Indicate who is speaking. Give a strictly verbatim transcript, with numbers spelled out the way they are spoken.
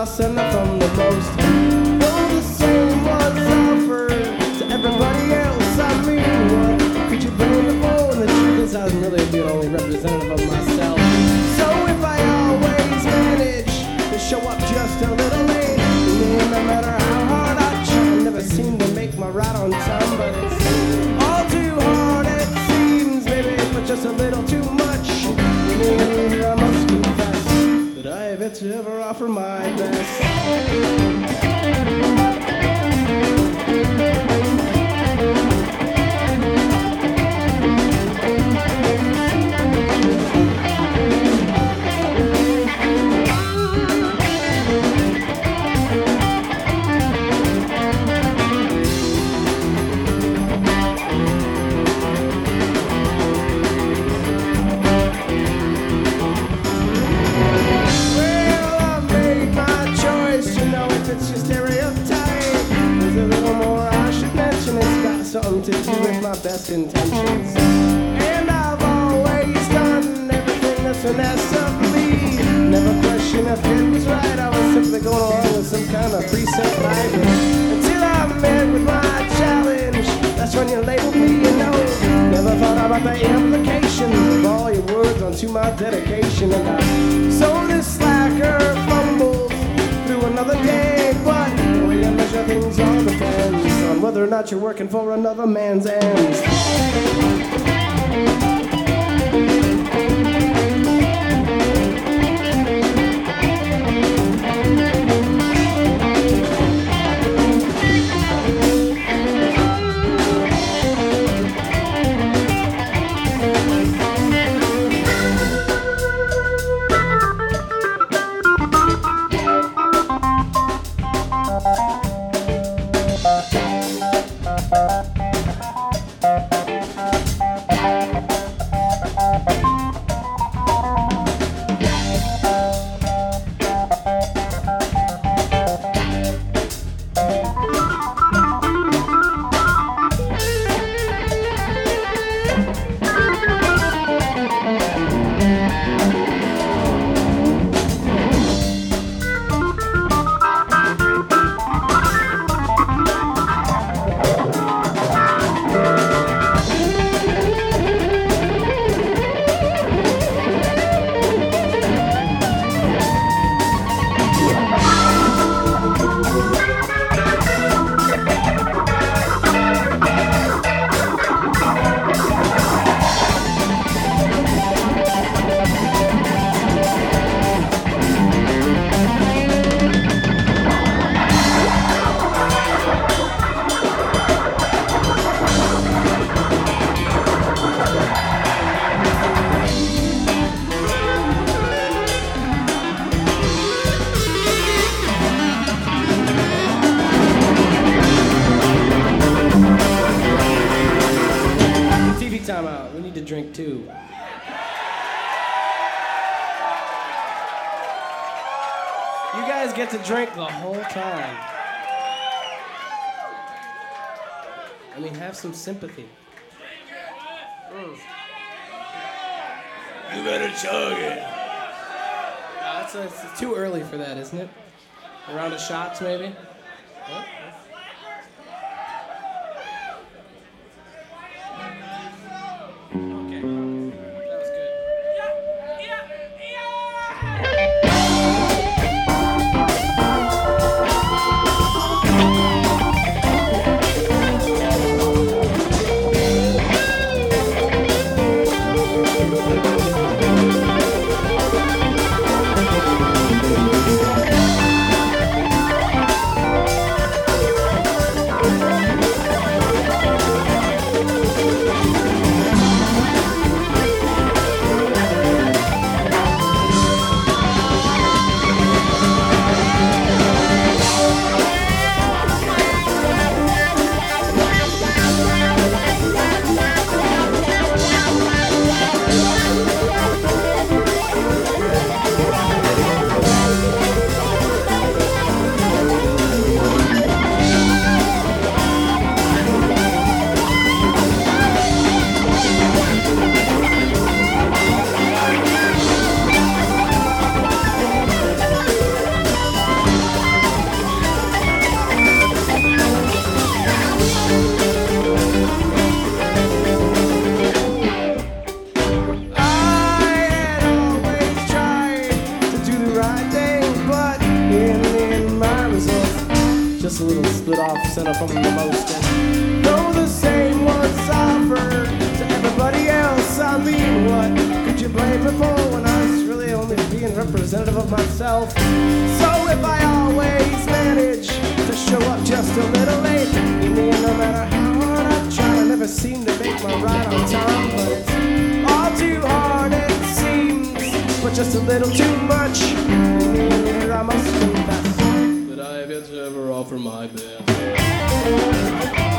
Speaker 1: lost enough from the most. Though the same was offered to everybody else, I mean, what could you bring the phone? The truth is I'm really the only representative of myself. So if I always manage to show up just a little late, no matter how hard I try, I never seem to make my ride on time. But it's all too hard, it seems, maybe, but just a little too much. I must confess that I have yet to ever offer my best. Something to do with my best intentions. And I've always done everything that's an S of me. Never question if it was right. I was simply going along with some kind of preset library. Until I met with my challenge, that's when you labeled me, you know. Never thought about the implications of all your words onto my dedication. And I so this slacker fumbles through another day, but the way you measure things all depends on whether or not you're working for another man's ends. Drink too. You guys get to drink the whole time. I mean, have some sympathy. Mm. You better chug it. No, it's, a, it's too early for that, isn't it? A round of shots, maybe? Huh? split off center from the most. And though the same was offered to everybody else, I mean, what could you blame me for when I was really only being representative of myself? So if I always manage to show up just a little late, you mean no matter how hard I try, I never seem to make my ride on time. But it's all too hard, it seems, but just a little too much. Here I must confess that I have yet to ever offer my best.